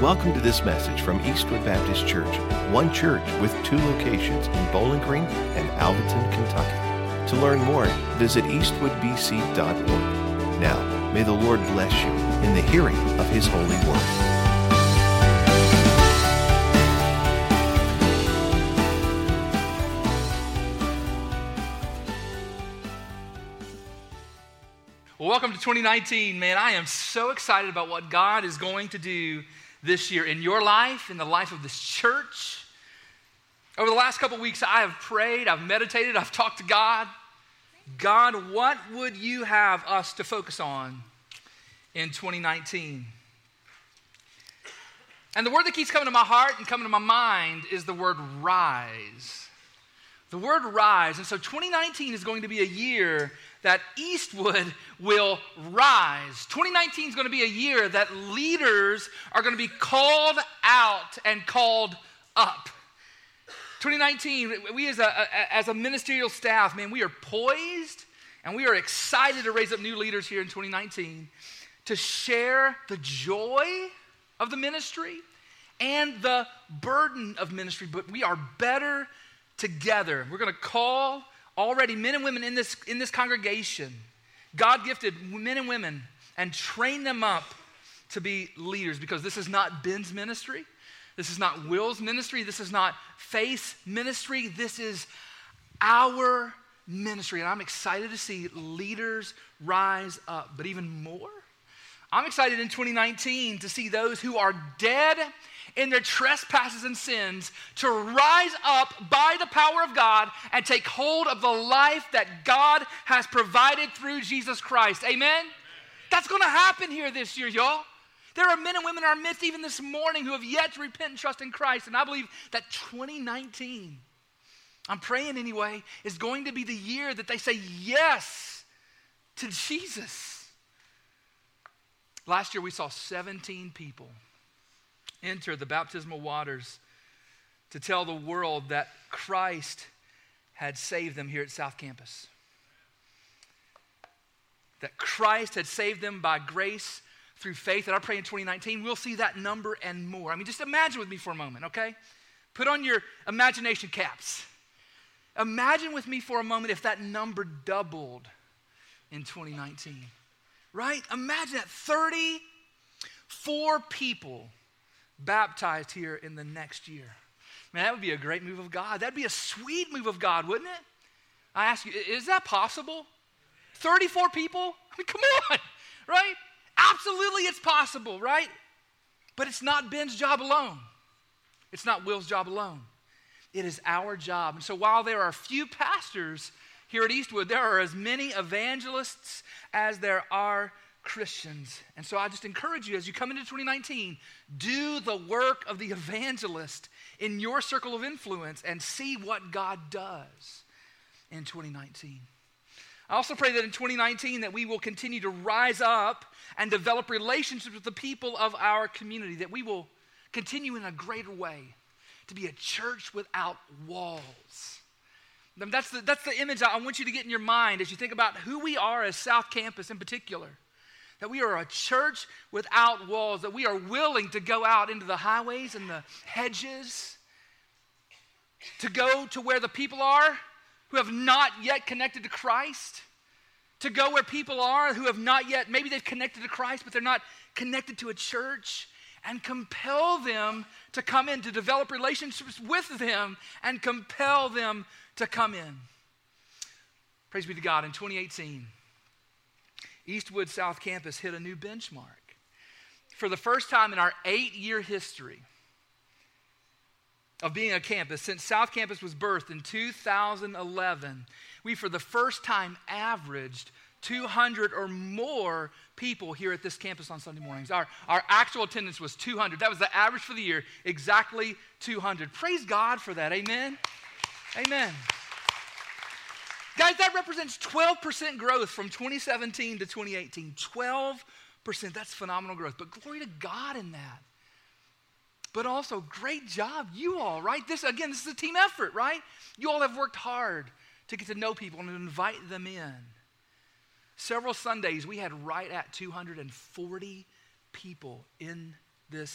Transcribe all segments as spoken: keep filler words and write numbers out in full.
Welcome to this message from Eastwood Baptist Church, one church with two locations in Bowling Green and Alvaton, Kentucky. To learn more, visit eastwood b c dot org. Now, may the Lord bless you in the hearing of His holy word. Well, welcome to twenty nineteen, man. I am so excited about what God is going to do this year in your life, in the life of this church. Over the last couple weeks, I have prayed, I've meditated, I've talked to God. God, what would you have us to focus on in twenty nineteen? And the word that keeps coming to my heart and coming to my mind is the word rise. The word rise. And so twenty nineteen is going to be a year that Eastwood will rise. twenty nineteen is going to be a year that leaders are going to be called out and called up. twenty nineteen, we as a, as a ministerial staff, man, we are poised and we are excited to raise up new leaders here in twenty nineteen to share the joy of the ministry and the burden of ministry, but we are better together. We're going to call already men and women in this, in this congregation, God-gifted men and women, and train them up to be leaders, because this is not Ben's ministry. This is not Will's ministry. This is not Faith's ministry. This is our ministry, and I'm excited to see leaders rise up. But even more, I'm excited in twenty nineteen to see those who are dead in their trespasses and sins to rise up by the power of God and take hold of the life that God has provided through Jesus Christ. Amen? Amen. That's going to happen here this year, y'all. There are men and women in our midst even this morning who have yet to repent and trust in Christ. And I believe that twenty nineteen, I'm praying anyway, is going to be the year that they say yes to Jesus. Last year we saw seventeen people enter the baptismal waters to tell the world that Christ had saved them here at South Campus. That Christ had saved them by grace through faith. And I pray in twenty nineteen we'll see that number and more. I mean, just imagine with me for a moment, okay? Put on your imagination caps. Imagine with me for a moment if that number doubled in twenty nineteen, right? Imagine that thirty-four people baptized here in the next year. Man, that would be a great move of God. That'd be a sweet move of God, wouldn't it? I ask you, is that possible? thirty-four people? I mean, come on, right? Absolutely it's possible, right? But it's not Ben's job alone. It's not Will's job alone. It is our job. And so while there are few pastors here at Eastwood, there are as many evangelists as there are Christians. And so I just encourage you as you come into twenty nineteen, do the work of the evangelist in your circle of influence and see what God does in twenty nineteen. I also pray that in twenty nineteen that we will continue to rise up and develop relationships with the people of our community, that we will continue in a greater way to be a church without walls. That's the, that's the image I want you to get in your mind as you think about who we are as South Campus in particular. That we are a church without walls, that we are willing to go out into the highways and the hedges, to go to where the people are who have not yet connected to Christ, to go where people are who have not yet, maybe they've connected to Christ, but they're not connected to a church, and compel them to come in, to develop relationships with them and compel them to come in. Praise be to God. In twenty eighteen, Eastwood South Campus hit a new benchmark. For the first time in our eight-year history of being a campus, since South Campus was birthed in two thousand eleven, we for the first time averaged two hundred or more people here at this campus on Sunday mornings. Our, our actual attendance was two hundred. That was the average for the year, exactly two hundred. Praise God for that, amen? Amen. Guys, that represents twelve percent growth from twenty seventeen to twenty eighteen. twelve percent, that's phenomenal growth. But glory to God in that. But also, great job, you all, right? This, again, this is a team effort, right? You all have worked hard to get to know people and to invite them in. Several Sundays, we had right at two hundred forty people in this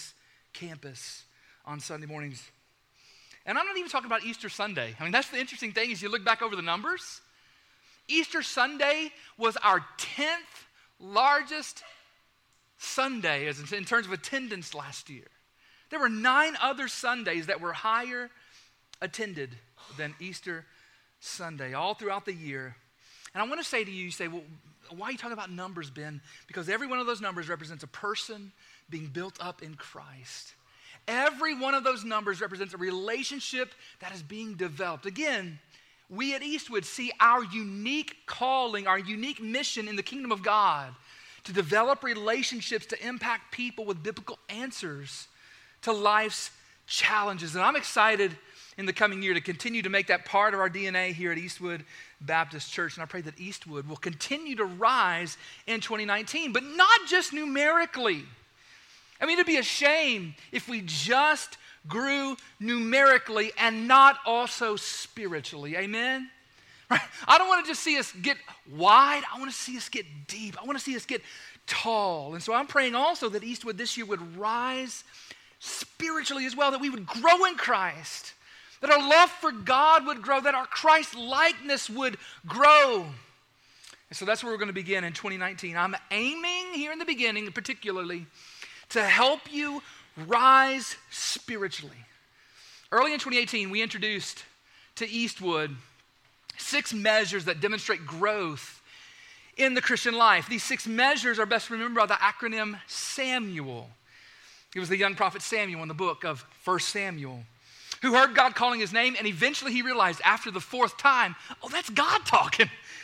campus on Sunday mornings. And I'm not even talking about Easter Sunday. I mean, that's the interesting thing is you look back over the numbers. Easter Sunday was our tenth largest Sunday as in terms of attendance last year. There were nine other Sundays that were higher attended than Easter Sunday all throughout the year. And I want to say to you, you say, well, why are you talking about numbers, Ben? Because every one of those numbers represents a person being built up in Christ. Every one of those numbers represents a relationship that is being developed. Again, we at Eastwood see our unique calling, our unique mission in the kingdom of God to develop relationships to impact people with biblical answers to life's challenges. And I'm excited in the coming year to continue to make that part of our D N A here at Eastwood Baptist Church. And I pray that Eastwood will continue to rise in twenty nineteen, but not just numerically. I mean, it'd be a shame if we just grew numerically and not also spiritually. Amen? Right? I don't want to just see us get wide. I want to see us get deep. I want to see us get tall. And so I'm praying also that Eastwood this year would rise spiritually as well, that we would grow in Christ, that our love for God would grow, that our Christ likeness would grow. And so that's where we're going to begin in twenty nineteen. I'm aiming here in the beginning, particularly, to help you rise spiritually. Early in twenty eighteen, we introduced to Eastwood six measures that demonstrate growth in the Christian life. These six measures are best remembered by the acronym Samuel. It was the young prophet Samuel in the book of First Samuel who heard God calling his name, and eventually he realized after the fourth time, oh, that's God talking.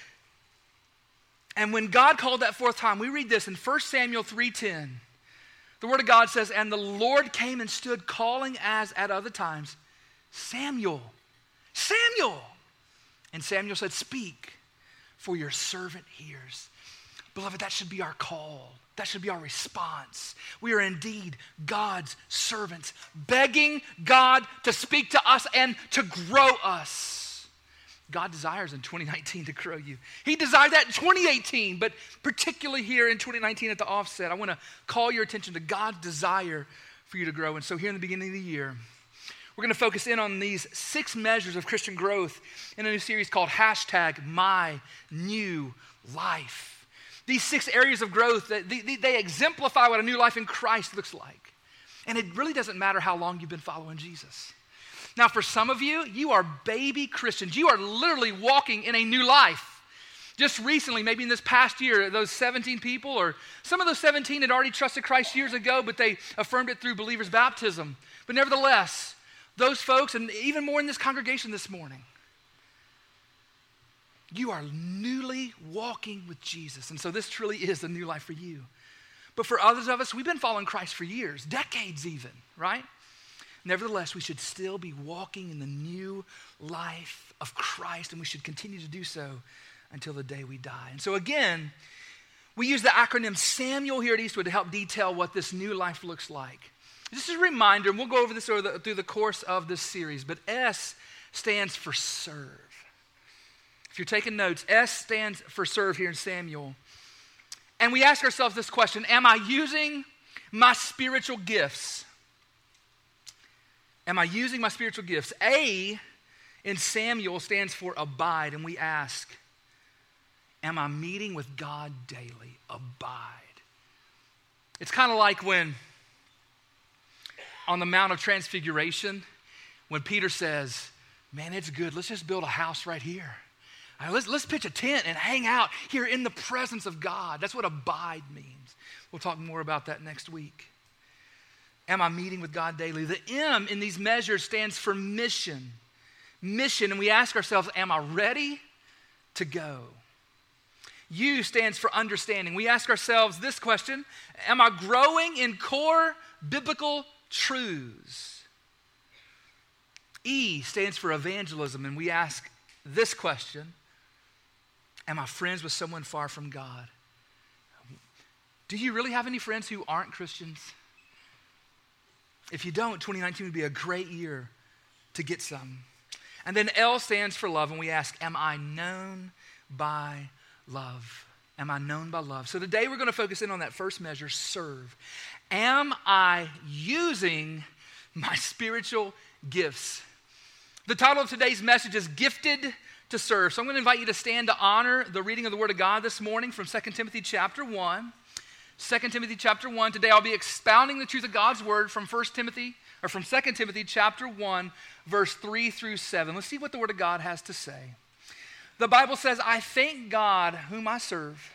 And when God called that fourth time, we read this in First Samuel three ten. The word of God says, and the Lord came and stood calling as at other times, Samuel, Samuel. And Samuel said, speak, for your servant hears. Beloved, that should be our call. That should be our response. We are indeed God's servants, begging God to speak to us and to grow us. God desires in twenty nineteen to grow you. He desired that in twenty eighteen, but particularly here in twenty nineteen at the offset, I want to call your attention to God's desire for you to grow. And so here in the beginning of the year, we're going to focus in on these six measures of Christian growth in a new series called hashtag My New Life. These six areas of growth, they, they exemplify what a new life in Christ looks like. And it really doesn't matter how long you've been following Jesus. Now, for some of you, you are baby Christians. You are literally walking in a new life. Just recently, maybe in this past year, those seventeen people, or some of those seventeen had already trusted Christ years ago, but they affirmed it through believers' baptism. But nevertheless, those folks, and even more in this congregation this morning, you are newly walking with Jesus. And so this truly is a new life for you. But for others of us, we've been following Christ for years, decades even, right? Nevertheless, we should still be walking in the new life of Christ, and we should continue to do so until the day we die. And so again, we use the acronym Samuel here at Eastwood to help detail what this new life looks like. This is a reminder, and we'll go over this over the, through the course of this series, but S stands for serve. If you're taking notes, S stands for serve here in Samuel. And we ask ourselves this question, am I using my spiritual gifts? Am I using my spiritual gifts? A in Samuel stands for abide, and we ask, am I meeting with God daily? Abide. It's kind of like when on the Mount of Transfiguration, when Peter says, man, it's good, let's just build a house right here. Right, let's, let's pitch a tent and hang out here in the presence of God. That's what abide means. We'll talk more about that next week. Am I meeting with God daily? The M in these measures stands for mission. Mission, and we ask ourselves, am I ready to go? U stands for understanding. We ask ourselves this question, am I growing in core biblical truths? E stands for evangelism, and we ask this question, am I friends with someone far from God? Do you really have any friends who aren't Christians? If you don't, twenty nineteen would be a great year to get some. And then L stands for love, and we ask, am I known by love? am I known by love? So today we're going to focus in on that first measure, serve. Am I using my spiritual gifts? The title of today's message is Gifted to Serve. So I'm going to invite you to stand to honor the reading of the Word of God this morning from Second Timothy chapter one. Second Timothy chapter one. Today I'll be expounding the truth of God's Word from First Timothy, or from Second Timothy chapter one, verse three through seven. Let's see what the Word of God has to say. The Bible says, I thank God whom I serve,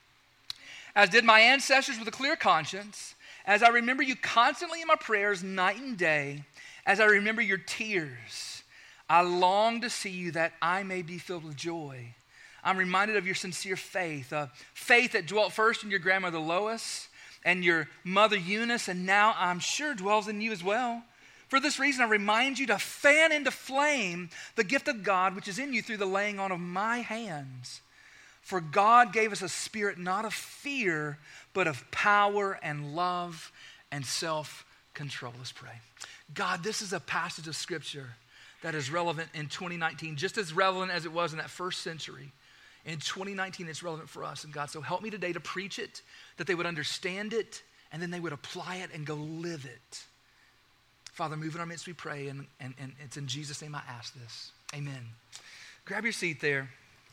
as did my ancestors with a clear conscience, as I remember you constantly in my prayers night and day, as I remember your tears. I long to see you that I may be filled with joy. I'm reminded of your sincere faith, a faith that dwelt first in your grandmother Lois and your mother Eunice, and now I'm sure dwells in you as well. For this reason, I remind you to fan into flame the gift of God which is in you through the laying on of my hands. For God gave us a spirit not of fear, but of power and love and self-control. Let's pray. God, this is a passage of Scripture that is relevant in twenty nineteen, just as relevant as it was in that first century. In twenty nineteen, it's relevant for us. And God, so help me today to preach it, that they would understand it, and then they would apply it and go live it. Father, move in our midst, we pray, and, and, and it's in Jesus' name I ask this. Amen. Grab your seat there.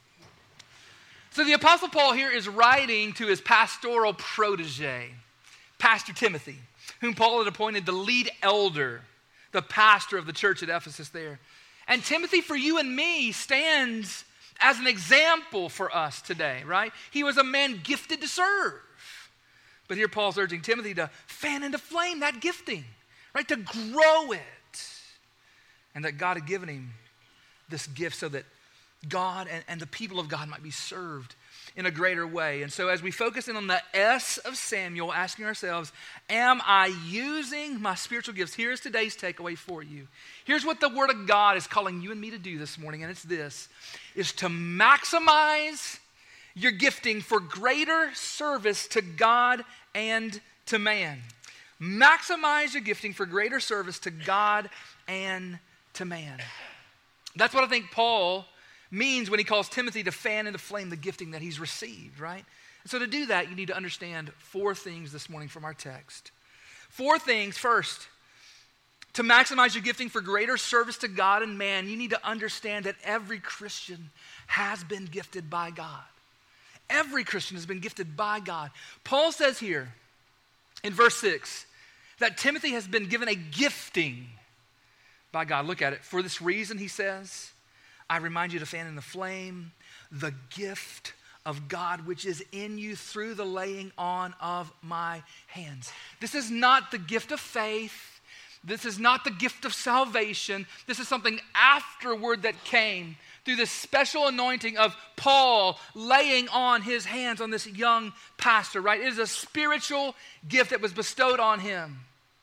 So the Apostle Paul here is writing to his pastoral protege, Pastor Timothy, whom Paul had appointed the lead elder, the pastor of the church at Ephesus there. And Timothy, for you and me, stands as an example for us today, right? He was a man gifted to serve. But here Paul's urging Timothy to fan into flame that gifting, right? To grow it. And that God had given him this gift so that God and, and the people of God might be served in a greater way. And so as we focus in on the S of Samuel, asking ourselves, am I using my spiritual gifts? Here's today's takeaway for you. Here's what the Word of God is calling you and me to do this morning, and it's this, is to maximize your gifting for greater service to God and to man. Maximize your gifting for greater service to God and to man. That's what I think Paul means when he calls Timothy to fan into flame the gifting that he's received, right? And so to do that, you need to understand four things this morning from our text. Four things. First, to maximize your gifting for greater service to God and man, you need to understand that every Christian has been gifted by God. Every Christian has been gifted by God. Paul says here in verse six that Timothy has been given a gifting by God. Look at it. For this reason, he says, I remind you to fan in the flame the gift of God which is in you through the laying on of my hands. This is not the gift of faith. This is not the gift of salvation. This is something afterward that came through this special anointing of Paul laying on his hands on this young pastor, right? It is a spiritual gift that was bestowed on him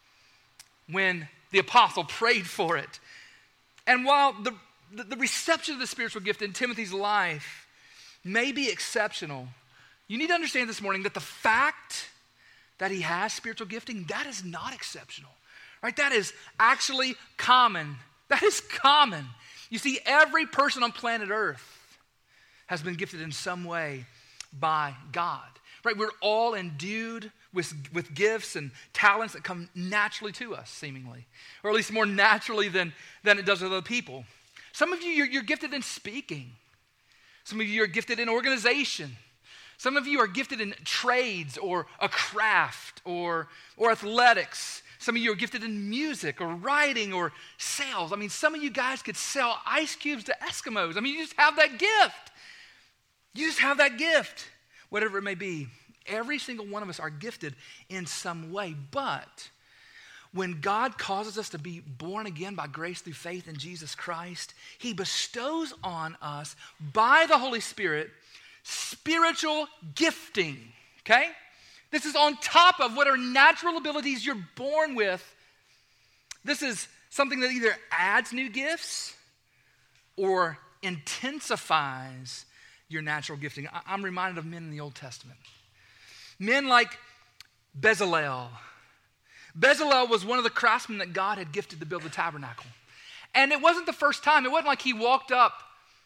when the apostle prayed for it. And while the The, the reception of the spiritual gift in Timothy's life may be exceptional, you need to understand this morning that the fact that he has spiritual gifting, that is not exceptional, right? That is actually common. That is common. You see, every person on planet Earth has been gifted in some way by God, right? We're all endued with, with gifts and talents that come naturally to us, seemingly, or at least more naturally than, than it does with other people. Some of you, you're, you're gifted in speaking. Some of you are gifted in organization. Some of you are gifted in trades or a craft or, or athletics. Some of you are gifted in music or writing or sales. I mean, some of you guys could sell ice cubes to Eskimos. I mean, you just have that gift. You just have that gift, whatever it may be. Every single one of us are gifted in some way, but when God causes us to be born again by grace through faith in Jesus Christ, he bestows on us by the Holy Spirit spiritual gifting, okay? This is on top of what are natural abilities you're born with. This is something that either adds new gifts or intensifies your natural gifting. I'm reminded of men in the Old Testament. Men like Bezalel. Bezalel was one of the craftsmen that God had gifted to build the tabernacle. And it wasn't the first time. It wasn't like he walked up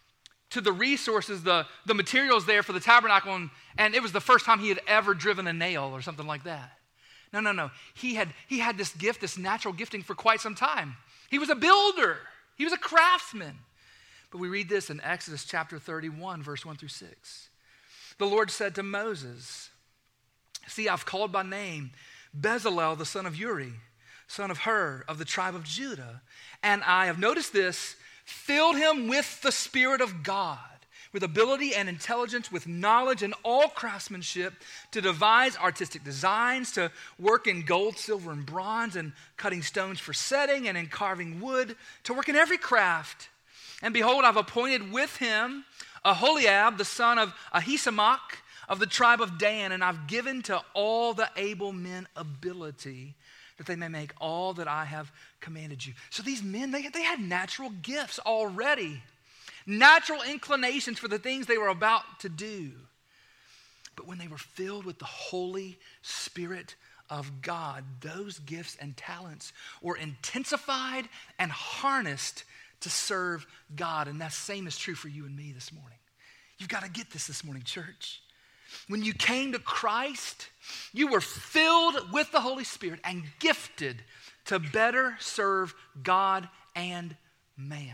to the resources, the, the materials there for the tabernacle, and, and it was the first time he had ever driven a nail or something like that. No, no, no. He had, he had this gift, this natural gifting for quite some time. He was a builder. He was a craftsman. But we read this in Exodus chapter thirty-one, verse one through six. The Lord said to Moses, see, I've called by name Bezalel, the son of Uri, son of Hur, of the tribe of Judah. And I have, noticed this, filled him with the Spirit of God, with ability and intelligence, with knowledge and all craftsmanship, to devise artistic designs, to work in gold, silver, and bronze, and cutting stones for setting, and in carving wood, to work in every craft. And behold, I've appointed with him Aholiab, the son of Ahisamach, of the tribe of Dan, and I've given to all the able men ability, that they may make all that I have commanded you. So these men, they, they had natural gifts already, natural inclinations for the things they were about to do. But when they were filled with the Holy Spirit of God, those gifts and talents were intensified and harnessed to serve God. And that same is true for you and me this morning. You've got to get this this morning, church. When you came to Christ, you were filled with the Holy Spirit and gifted to better serve God and man.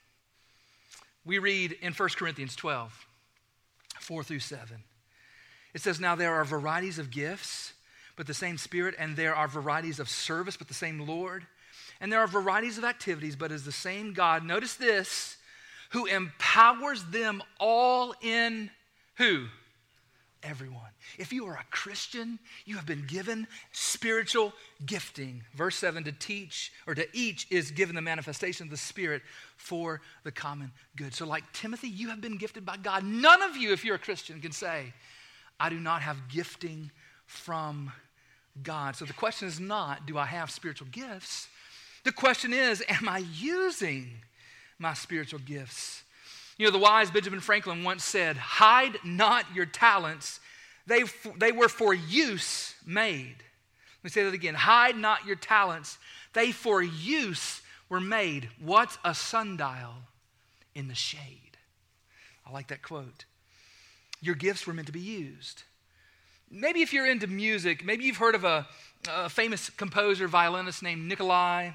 We read in First Corinthians twelve, four through seven. It says, now there are varieties of gifts, but the same Spirit, and there are varieties of service, but the same Lord. And there are varieties of activities, but is the same God. Notice this, who empowers them all in who? Everyone. If you are a Christian, you have been given spiritual gifting. Verse seven, to teach, or to each is given the manifestation of the Spirit for the common good. So like Timothy, you have been gifted by God. None of you, if you're a Christian, can say, I do not have gifting from God. So the question is not, do I have spiritual gifts? The question is, am I using my spiritual gifts? You know, the wise Benjamin Franklin once said, hide not your talents, they, they were for use made. Let me say that again, hide not your talents, they for use were made. What's a sundial in the shade? I like that quote. Your gifts were meant to be used. Maybe if you're into music, maybe you've heard of a, a famous composer, violinist named Nicolai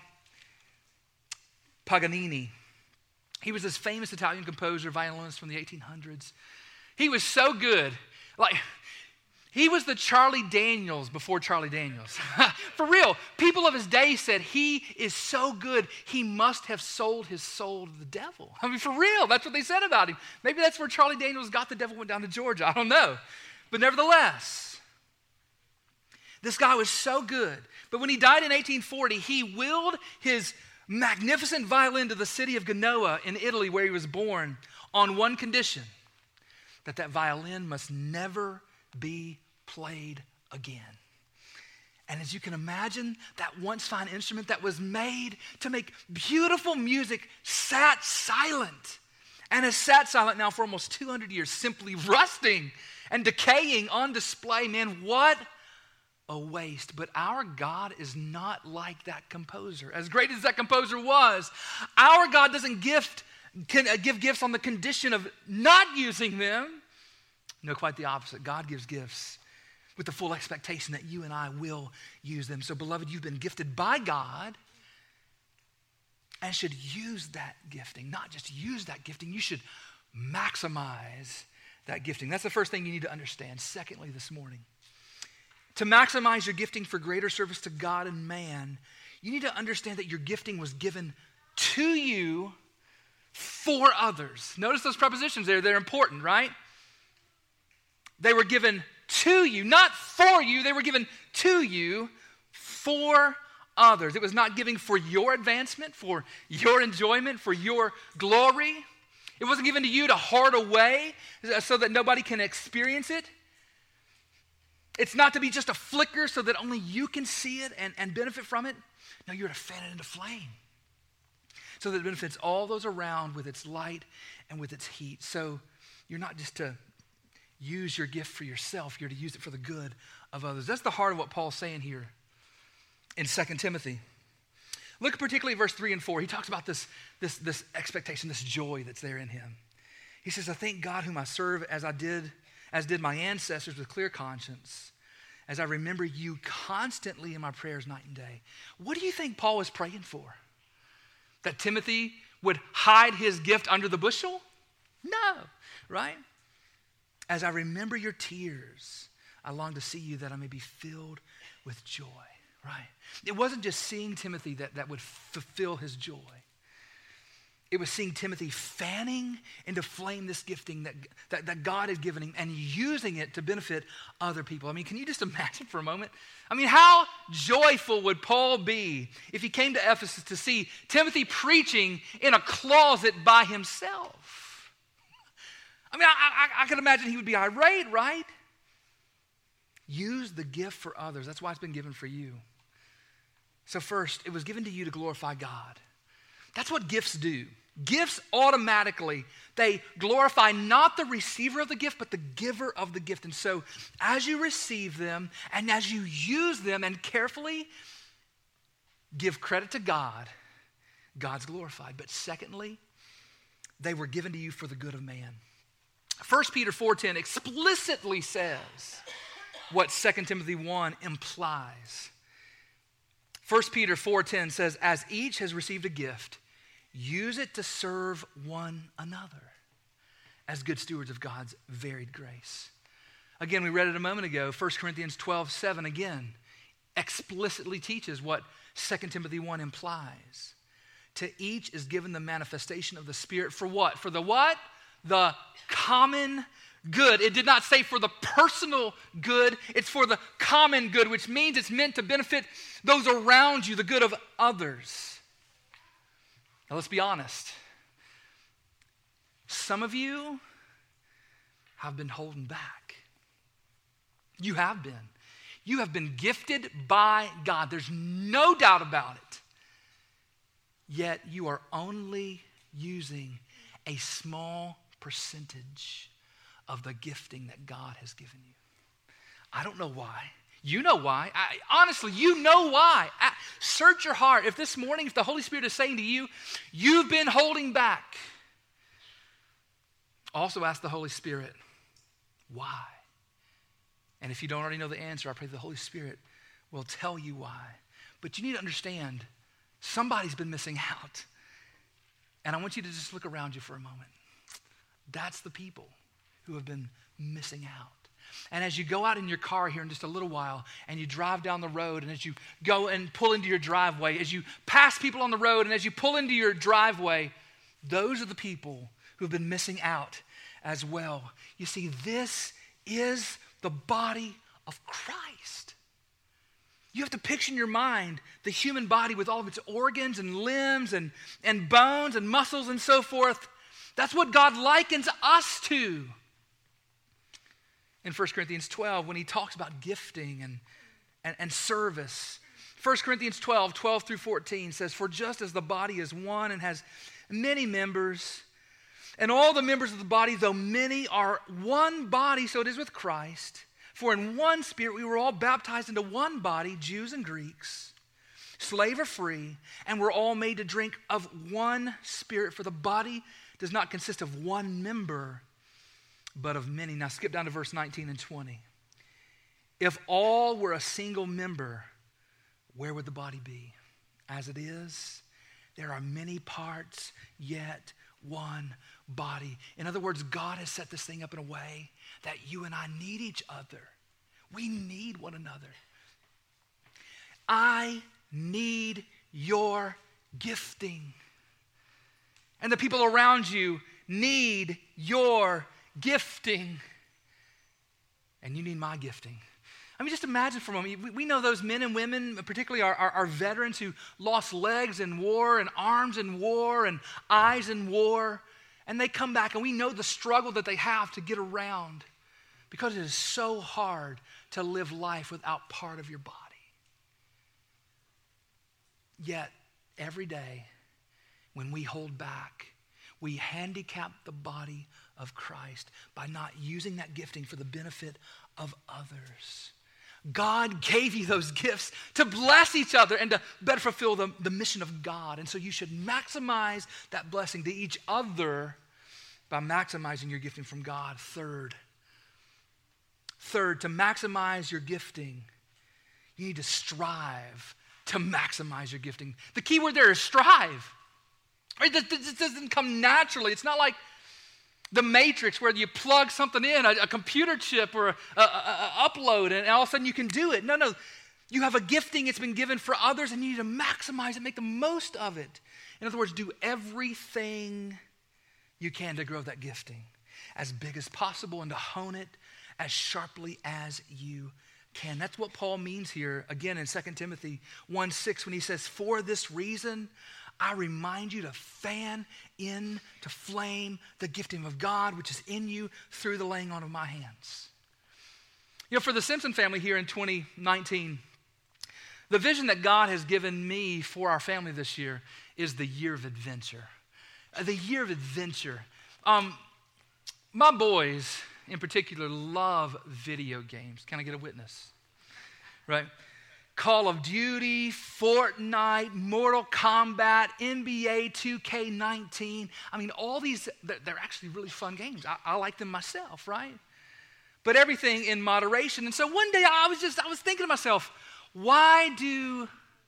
Paganini. He was this famous Italian composer, violinist from the eighteen hundreds. He was so good. Like, he was the Charlie Daniels before Charlie Daniels. For real, people of his day said he is so good, he must have sold his soul to the devil. I mean, for real, that's what they said about him. Maybe that's where Charlie Daniels got The Devil Went Down to Georgia. I don't know. But nevertheless, this guy was so good. But when he died in eighteen forty, he willed his magnificent violin to the city of Genoa in Italy, where he was born, on one condition, that that violin must never be played again. And as you can imagine, that once fine instrument that was made to make beautiful music sat silent, and has sat silent now for almost two hundred years, simply rusting and decaying on display. Man, what a waste. But our God is not like that composer. As great as that composer was, our God doesn't gift, can, uh, give gifts on the condition of not using them. No, quite the opposite. God gives gifts with the full expectation that you and I will use them. So beloved, you've been gifted by God and should use that gifting. Not just use that gifting, you should maximize that gifting. That's the first thing you need to understand. Secondly, this morning, to maximize your gifting for greater service to God and man, you need to understand that your gifting was given to you for others. Notice those prepositions there, they're important, right? They were given to you, not for you, they were given to you for others. It was not giving for your advancement, for your enjoyment, for your glory. It wasn't given to you to hoard away so that nobody can experience it. It's not to be just a flicker so that only you can see it and, and benefit from it. No, you're to fan it into flame so that it benefits all those around with its light and with its heat. So you're not just to use your gift for yourself, you're to use it for the good of others. That's the heart of what Paul's saying here in Second Timothy. Look particularly at verse three and four. He talks about this, this, this expectation, this joy that's there in him. He says, I thank God whom I serve as I did, as did my ancestors with clear conscience, as I remember you constantly in my prayers night and day. What do you think Paul was praying for? That Timothy would hide his gift under the bushel? No, right? As I remember your tears, I long to see you that I may be filled with joy, right? It wasn't just seeing Timothy that, that would fulfill his joy. It was seeing Timothy fanning into flame this gifting that, that, that God had given him and using it to benefit other people. I mean, can you just imagine for a moment? I mean, how joyful would Paul be if he came to Ephesus to see Timothy preaching in a closet by himself? I mean, I, I, I can imagine he would be irate, right? Use the gift for others. That's why it's been given for you. So first, it was given to you to glorify God. That's what gifts do. Gifts automatically, they glorify not the receiver of the gift, but the giver of the gift. And so as you receive them and as you use them and carefully give credit to God, God's glorified. But secondly, they were given to you for the good of man. First Peter four ten explicitly says what Second Timothy one implies. First Peter four ten says, as each has received a gift, use it to serve one another as good stewards of God's varied grace. Again, we read it a moment ago. First Corinthians twelve seven again explicitly teaches what Second Timothy one implies. To each is given the manifestation of the Spirit for what? For the what? The common good. It did not say for the personal good. It's for the common good, which means it's meant to benefit those around you, the good of others. Now let's be honest. Some of you have been holding back. You have been. You have been gifted by God. There's no doubt about it. Yet you are only using a small percentage of the gifting that God has given you. I don't know why. You know why. I, honestly, you know why. I, search your heart. If this morning, if the Holy Spirit is saying to you, you've been holding back, also ask the Holy Spirit, why? And if you don't already know the answer, I pray the Holy Spirit will tell you why. But you need to understand, somebody's been missing out. And I want you to just look around you for a moment. That's the people who have been missing out. And as you go out in your car here in just a little while and you drive down the road, and as you go and pull into your driveway, as you pass people on the road and as you pull into your driveway, those are the people who have been missing out as well. You see, this is the body of Christ. You have to picture in your mind the human body with all of its organs and limbs and, and bones and muscles and so forth. That's what God likens us to. In First Corinthians twelve, when he talks about gifting and, and, and service. First Corinthians twelve, twelve through fourteen says, for just as the body is one and has many members, and all the members of the body, though many, are one body, so it is with Christ. For in one Spirit we were all baptized into one body, Jews and Greeks, slave or free, and we're all made to drink of one Spirit. For the body does not consist of one member, but of many. Now skip down to verse nineteen and twenty. If all were a single member, where would the body be? As it is, there are many parts, yet one body. In other words, God has set this thing up in a way that you and I need each other. We need one another. I need your gifting. And the people around you need your gifting. And you need my gifting. I mean, just imagine for a moment. We, we know those men and women, particularly our, our, our veterans who lost legs in war and arms in war and eyes in war. And they come back and we know the struggle that they have to get around because it is so hard to live life without part of your body. Yet, every day, when we hold back, we handicap the body of Christ by not using that gifting for the benefit of others. God gave you those gifts to bless each other and to better fulfill the, the mission of God. And so you should maximize that blessing to each other by maximizing your gifting from God. Third, third, to maximize your gifting, you need to strive to maximize your gifting. The key word there is strive. Right? This, this doesn't come naturally. It's not like the Matrix where you plug something in, a, a computer chip or a, a, a, a upload, and all of a sudden you can do it. No, no. You have a gifting. It's been given for others, and you need to maximize it, make the most of it. In other words, do everything you can to grow that gifting as big as possible and to hone it as sharply as you can. That's what Paul means here, again, in Second Timothy one six, when he says, for this reason, I remind you to fan into flame the gifting of God, which is in you through the laying on of my hands. You know, for the Simpson family here in twenty nineteen, the vision that God has given me for our family this year is the year of adventure. Uh, the year of adventure. Um, my boys, in particular, love video games. Can I get a witness? Right? Call of Duty, Fortnite, Mortal Kombat, N B A two K nineteen. I mean, all these, they're, they're actually really fun games. I, I like them myself, right? But everything in moderation. And so one day I was just, I was thinking to myself, why do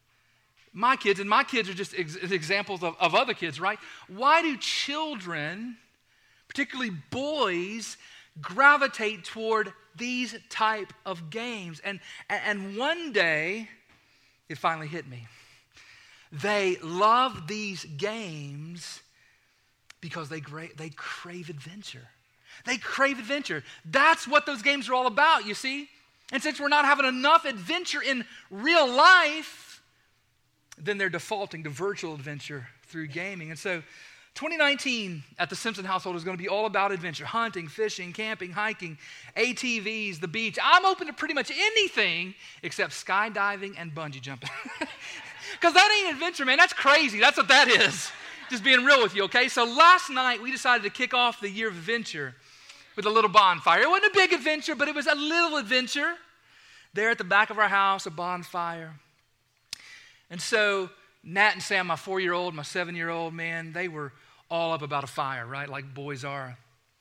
my kids, and my kids are just ex- examples of, of other kids, right? Why do children, particularly boys, gravitate toward these type of games? And, and one day, it finally hit me. They love these games because they, gra- they crave adventure. They crave adventure. That's what those games are all about, you see? And since we're not having enough adventure in real life, then they're defaulting to virtual adventure through gaming. And so twenty nineteen at the Simpson household is going to be all about adventure. Hunting, fishing, camping, hiking, A T Vs, the beach. I'm open to pretty much anything except skydiving and bungee jumping. Because that ain't adventure, man. That's crazy. That's what that is. Just being real with you, okay? So last night we decided to kick off the year of adventure with a little bonfire. It wasn't a big adventure, but it was a little adventure. There at the back of our house, a bonfire. And so Nat and Sam, my four-year-old, my seven-year-old, man, they were all up about a fire, right? Like boys are.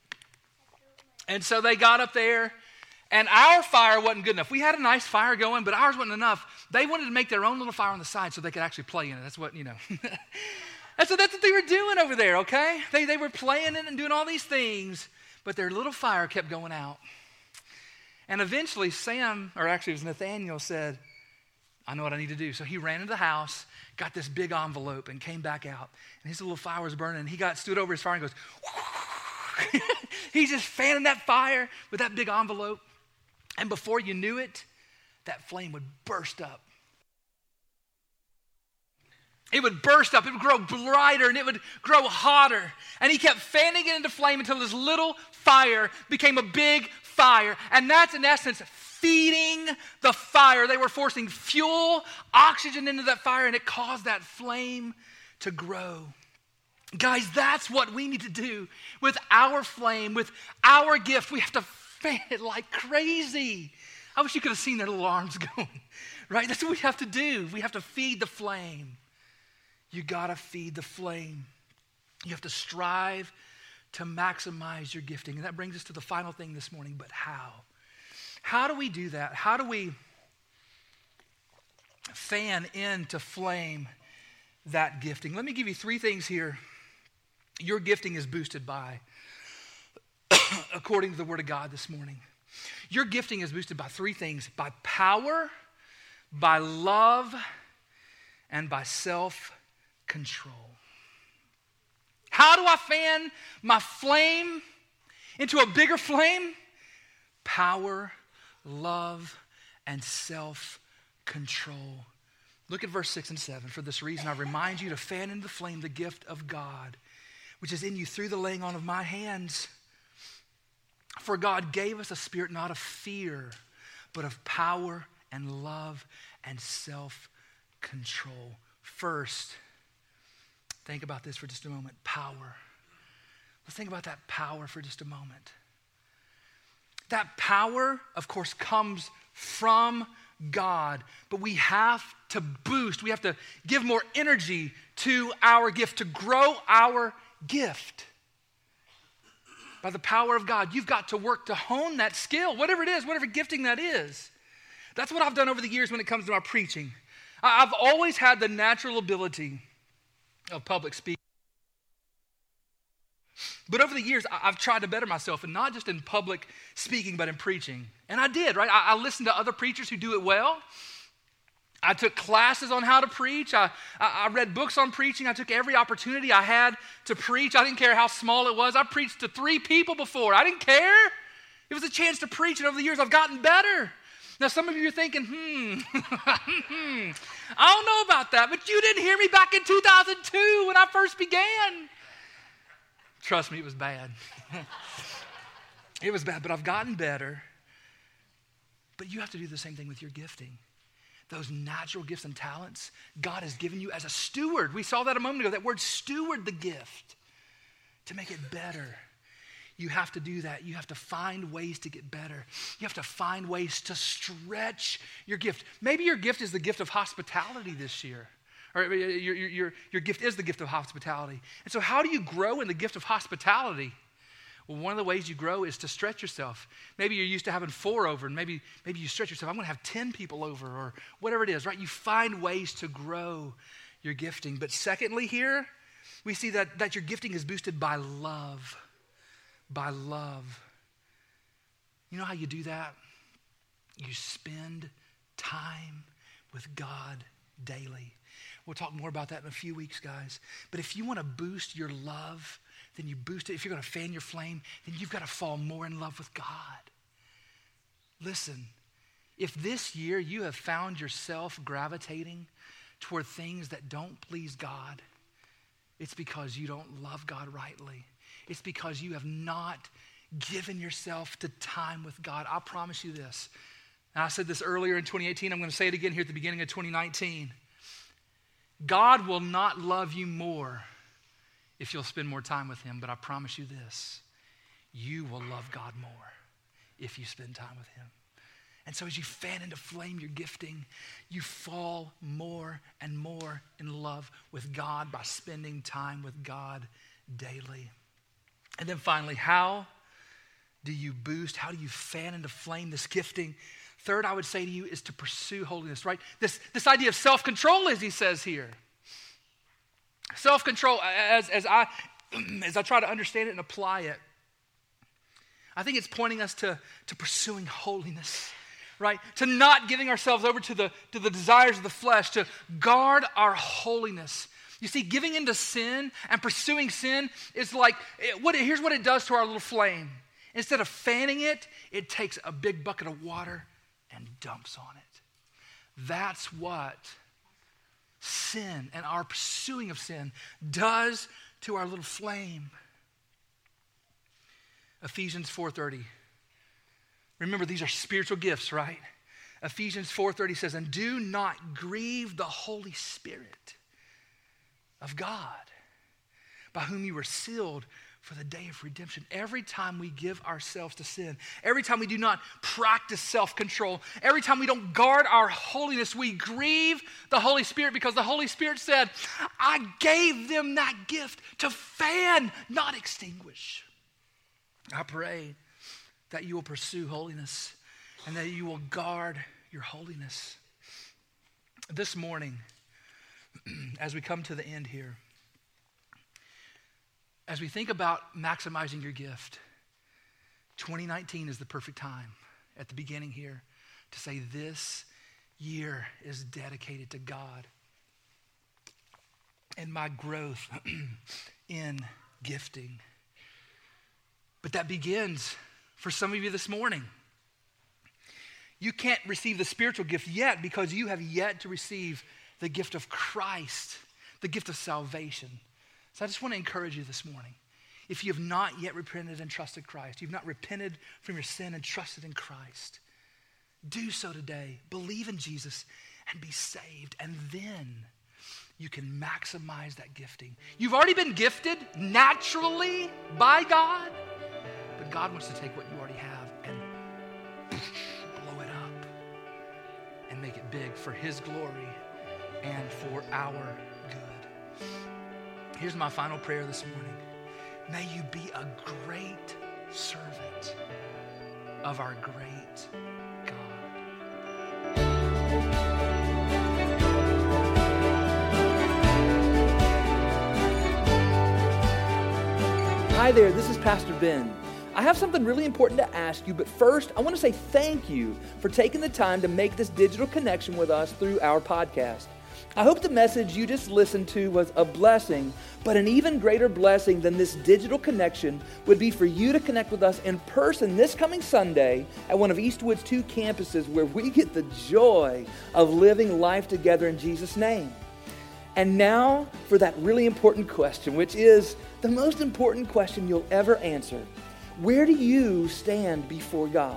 And so they got up there, and our fire wasn't good enough. We had a nice fire going, but ours wasn't enough. They wanted to make their own little fire on the side so they could actually play in it. That's what, you know. And so that's what they were doing over there, okay? They, they were playing it and doing all these things, but their little fire kept going out. And eventually Sam, or actually it was Nathaniel, said, I know what I need to do. So he ran into the house, got this big envelope, and came back out. And his little fire was burning. And he got stood over his fire and goes, he's just fanning that fire with that big envelope. And before you knew it, that flame would burst up. It would burst up, it would grow brighter, and it would grow hotter. And he kept fanning it into flame until this little fire became a big fire. And that's, in essence, feeding the fire. They were forcing fuel, oxygen into that fire, and it caused that flame to grow. Guys, that's what we need to do with our flame, with our gift. We have to fan it like crazy. I wish you could have seen their little arms going, right? That's what we have to do. We have to feed the flame. You gotta feed the flame. You have to strive to maximize your gifting. And that brings us to the final thing this morning, but how? How do we do that? How do we fan into flame that gifting? Let me give you three things here your gifting is boosted by, according to the Word of God this morning. Your gifting is boosted by three things: by power, by love, and by self-control. How do I fan my flame into a bigger flame? Power, love, and self-control. Look at verse six and seven. For this reason, I remind you to fan into the flame the gift of God, which is in you through the laying on of my hands. For God gave us a spirit not of fear, but of power and love and self-control. First, think about this for just a moment. Power. Let's think about that power for just a moment. That power, of course, comes from God, but we have to boost, we have to give more energy to our gift, to grow our gift. by the power of God. You've got to work to hone that skill, whatever it is, whatever gifting that is. That's what I've done over the years when it comes to my preaching. I've always had the natural ability of public speaking. But over the years, I've tried to better myself, and not just in public speaking, but in preaching. And I did, right? I, I listened to other preachers who do it well. I took classes on how to preach. I, I, I read books on preaching. I took every opportunity I had to preach. I didn't care how small it was. I preached to three people before. I didn't care. It was a chance to preach, and over the years, I've gotten better. Now, some of you are thinking, hmm, hmm, I don't know about that, but you didn't hear me back in two thousand two when I first began. Trust me, it was bad. It was bad, but I've gotten better. But you have to do the same thing with your gifting. Those natural gifts and talents God has given you as a steward. We saw that a moment ago, that word steward the gift to make it better. You have to do that. You have to find ways to get better. You have to find ways to stretch your gift. Maybe your gift is the gift of hospitality this year. Or your, your, your, your gift is the gift of hospitality. And so how do you grow in the gift of hospitality? Well, one of the ways you grow is to stretch yourself. Maybe you're used to having four over, and maybe, maybe you stretch yourself. I'm going to have ten people over, or whatever it is, right? You find ways to grow your gifting. But secondly here, we see that, that your gifting is boosted by love. By love. You know how you do that? You spend time with God daily. We'll talk more about that in a few weeks, guys. But if you want to boost your love, then you boost it. If you're going to fan your flame, then you've got to fall more in love with God. Listen, if this year you have found yourself gravitating toward things that don't please God, it's because you don't love God rightly. It's because you have not given yourself to time with God. I promise you this. And I said this earlier in twenty eighteen. I'm going to say it again here at the beginning of twenty nineteen. God will not love you more if you'll spend more time with him. But I promise you this. You will love God more if you spend time with him. And so as you fan into flame your gifting, you fall more and more in love with God by spending time with God daily. And then finally, how do you boost, how do you fan into flame this gifting? Third, I would say to you, is to pursue holiness, right? This, this idea of self-control, as he says here. Self-control, as, as, I, as I try to understand it and apply it, I think it's pointing us to, to pursuing holiness, right? To not giving ourselves over to the, to the desires of the flesh, to guard our holiness. You see, giving into sin and pursuing sin is like, it, what, here's what it does to our little flame. Instead of fanning it, it takes a big bucket of water and dumps on it. That's what sin and our pursuing of sin does to our little flame. Ephesians four thirty. Remember, these are spiritual gifts, right? Ephesians four thirty says, and do not grieve the Holy Spirit of God, by whom you were sealed for the day of redemption. Every time we give ourselves to sin, every time we do not practice self-control, every time we don't guard our holiness, we grieve the Holy Spirit, because the Holy Spirit said, I gave them that gift to fan, not extinguish. I pray that you will pursue holiness and that you will guard your holiness. This morning, as we come to the end here, as we think about maximizing your gift, twenty nineteen is the perfect time at the beginning here to say this year is dedicated to God and my growth in gifting. But that begins for some of you this morning. You can't receive the spiritual gift yet because you have yet to receive the gift of Christ, the gift of salvation. So I just want to encourage you this morning. If you have not yet repented and trusted Christ, you've not repented from your sin and trusted in Christ, do so today. Believe in Jesus and be saved. And then you can maximize that gifting. You've already been gifted naturally by God, but God wants to take what you already have and blow it up and make it big for his glory and for our good. Here's my final prayer this morning. May you be a great servant of our great God. Hi there, this is Pastor Ben. I have something really important to ask you, but first, I want to say thank you for taking the time to make this digital connection with us through our podcast. I hope the message you just listened to was a blessing, but an even greater blessing than this digital connection would be for you to connect with us in person this coming Sunday at one of Eastwood's two campuses where we get the joy of living life together in Jesus' name. And now for that really important question, which is the most important question you'll ever answer. Where do you stand before God?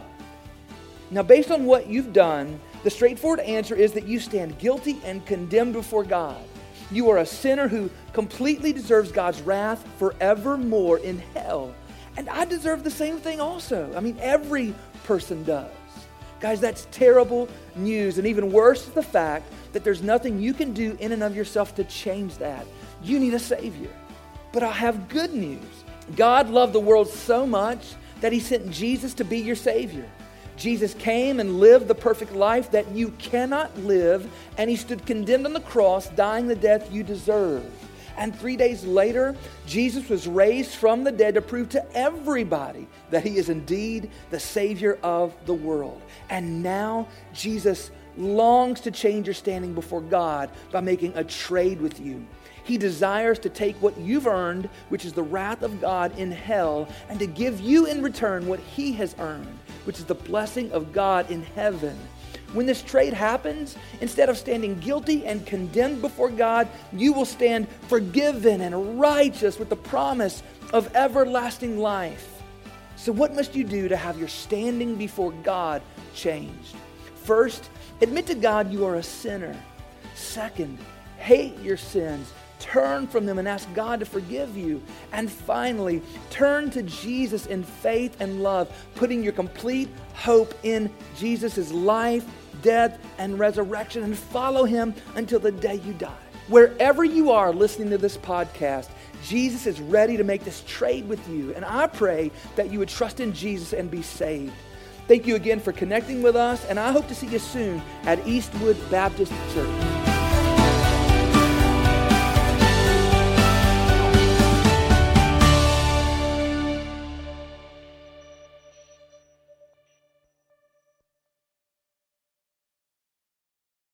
Now, based on what you've done, the straightforward answer is that you stand guilty and condemned before God. You are a sinner who completely deserves God's wrath forevermore in hell. And I deserve the same thing also. I mean, every person does. Guys, that's terrible news. And even worse is the fact that there's nothing you can do in and of yourself to change that. You need a Savior. But I have good news. God loved the world so much that He sent Jesus to be your Savior. Jesus came and lived the perfect life that you cannot live, and He stood condemned on the cross, dying the death you deserve. And three days later, Jesus was raised from the dead to prove to everybody that He is indeed the Savior of the world. And now Jesus longs to change your standing before God by making a trade with you. He desires to take what you've earned, which is the wrath of God in hell, and to give you in return what He has earned, which is the blessing of God in heaven. When this trade happens, instead of standing guilty and condemned before God, you will stand forgiven and righteous with the promise of everlasting life. So what must you do to have your standing before God changed? First, admit to God you are a sinner. Second, hate your sins. Turn from them and ask God to forgive you. And finally, turn to Jesus in faith and love, putting your complete hope in Jesus' life, death, and resurrection, and follow Him until the day you die. Wherever you are listening to this podcast, Jesus is ready to make this trade with you. And I pray that you would trust in Jesus and be saved. Thank you again for connecting with us, and I hope to see you soon at Eastwood Baptist Church.